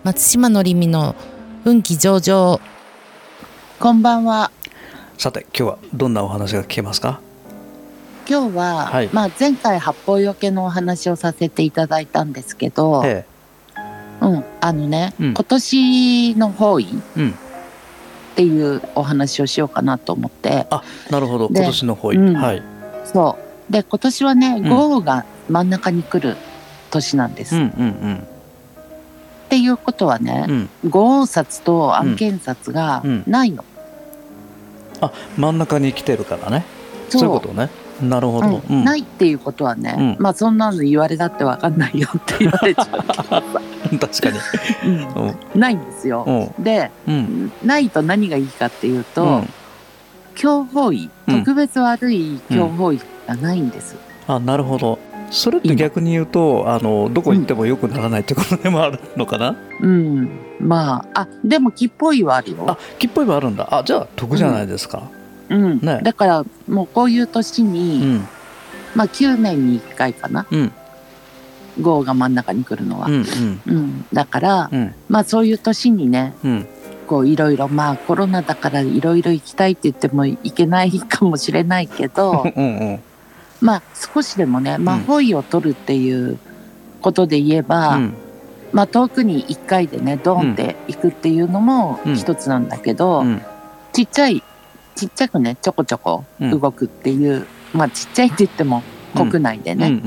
松島のりみの運気上々。 こんばんは。 さて今日はどんなお話が聞けますか？ 今日は、 はい、 前回八方よけのお話をさせていただいたんですけど、 え今年の方位え、 っていうお話をしようかなと思って。 あ、なるほど。 で今年の方位、はい。 そうで、今年はね、豪雨が真ん中に来る年なんです、っていうことはね、豪雨札と案件札がないの、 あ、真ん中に来てるからね。そういうことね。なるほど、 ないっていうことはね、そんなの言われだって分かんないよって言われちゃうけどさ確かに、 ないんですよ、で、ないと何がいいかっていうと、強法位、特別悪い強法位がないんです、 あ、なるほど。それって逆に言うとどこ行っても良くならないってことでもあるのかな。 でも木っぽいはあるよ。 あ、木っぽいはあるんだ。あ、じゃあ得じゃないですか、 だからもうこういう年に、9年に1回かな、豪雨が真ん中に来るのは、だから、そういう年にね、こういろいろコロナだからいろいろ行きたいって言っても行けないかもしれないけど少しでもね、方位を取るっていうことで言えば、遠くに1回でねドーンって行くっていうのも一つなんだけど、ちっちゃくねちょこちょこ動くっていう、ちっちゃいって言っても国内でね、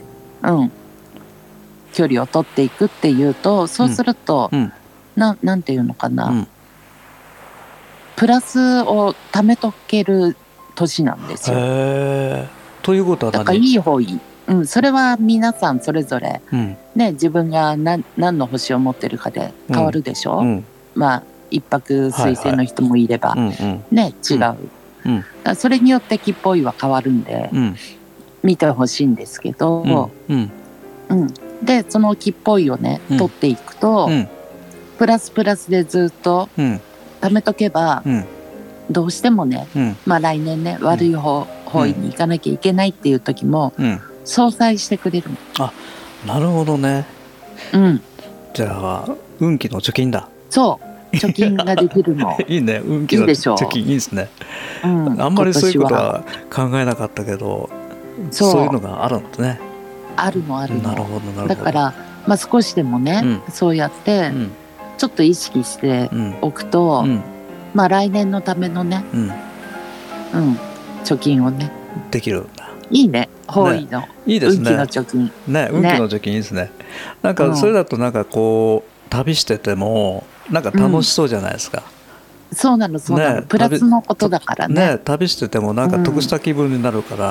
距離を取っていくっていうと、そうすると、なんていうのかな、プラスを貯めとける年なんですよ。 ということはだからいい方位、それは皆さんそれぞれ、自分が何の星を持ってるかで変わるでしょ、一泊水星の人もいれば、違う、それによって木っぽいは変わるんで、見てほしいんですけど、でその木っぽいをね取っていくと、プラスプラスでずっと貯めとけば、どうしてもね、来年ね悪い方位に行かなきゃいけないっていう時も、相殺してくれるの。 あ、なるほどね。じゃあ運気の貯金だ。 そう貯金ができるのいいね、運気の貯金いいですね。あんまりそういうことは考えなかったけど、そういうのがあるんですね。 あるの。 なるほどなるほど。 だから、少しでもね、そうやって、ちょっと意識しておくと、来年のためのね、貯金をねできるんだ。 いいね、方位のいいですね。 運気の貯金ね、運気の貯金いいですね。なんかそれだとなんかこう旅しててもなんか楽しそうじゃないですか。 そうなの、プラスのことだからね。 旅しててもなんか得した気分になるから、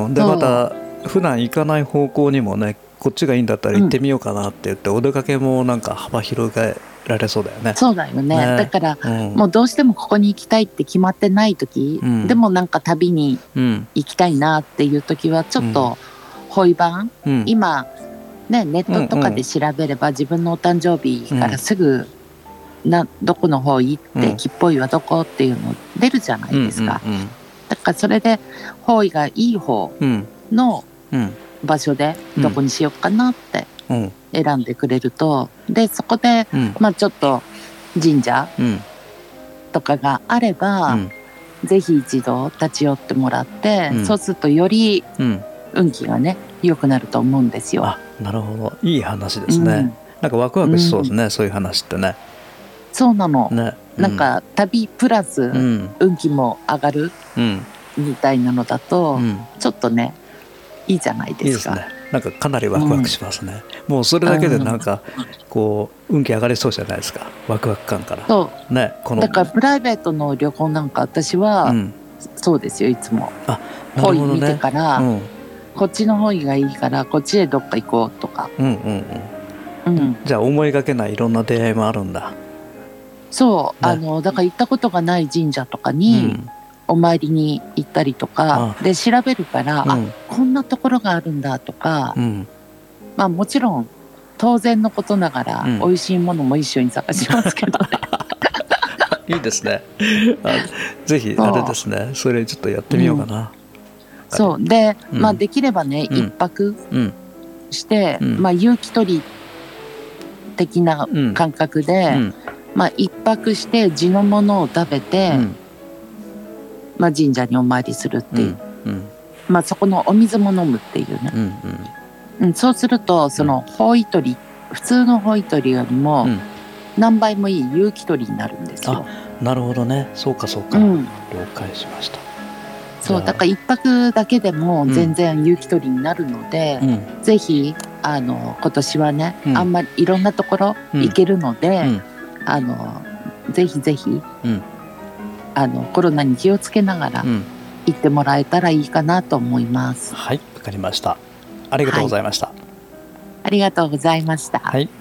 でまた普段行かない方向にもね、こっちがいいんだったら行ってみようかなって言って、お出かけもなんか幅広げられそうだよね。 そうだよね。だから、もうどうしてもここに行きたいって決まってない時、でもなんか旅に行きたいなっていう時はちょっと方位版、今ねネットとかで調べれば自分のお誕生日からすぐどこの方位って木っぽいはどこっていうの出るじゃないですか。だからそれで方位がいい方の場所でどこにしようかなって選んでくれると、でそこで、ちょっと神社とかがあれば、ぜひ一度立ち寄ってもらって、そうするとより運気がね良くなると思うんですよ。 あ、なるほど、いい話ですね。なんかワクワクしそうですね、そういう話ってね。 そうなの、なんか旅プラス運気も上がるみたいなのだと、ちょっとねいいじゃないですか。 いいですね。なんかかなりワクワクしますね。もうそれだけでなんかこう運気上がりそうじゃないですか、ワクワク感から。 そうね、だからプライベートの旅行なんか私は、そうですよ、いつも方位見てから、こっちの方位がいいからこっちへどっか行こうとか。 じゃあ思いがけないいろんな出会いもあるんだ。 そう、だから行ったことがない神社とかに、お参りに行ったりとかで調べるから、こんなところがあるんだとか、もちろん当然のことながら、美味しいものも一緒に探しますけどね。 いいですね。ぜひあれですね、それちょっとやってみようかな。 そうで、できればね、一泊して、有機取りっ的な感覚で、一泊して地のものを食べて、神社にお参りするっていう、そこのお水も飲むっていうね、そうするとその包囲取り、普通の包囲取りよりも何倍もいい有機取りになるんですよ。 なるほどね。そうかそうか、了解しました。 そうだから一泊だけでも全然有機取りになるので、ぜひ今年はね、あんまりいろんなところ行けるので、ぜひぜひ、コロナに気をつけながら行ってもらえたらいいかなと思います。 はい、わかりました。ありがとうございました。 ありがとうございました。 はい。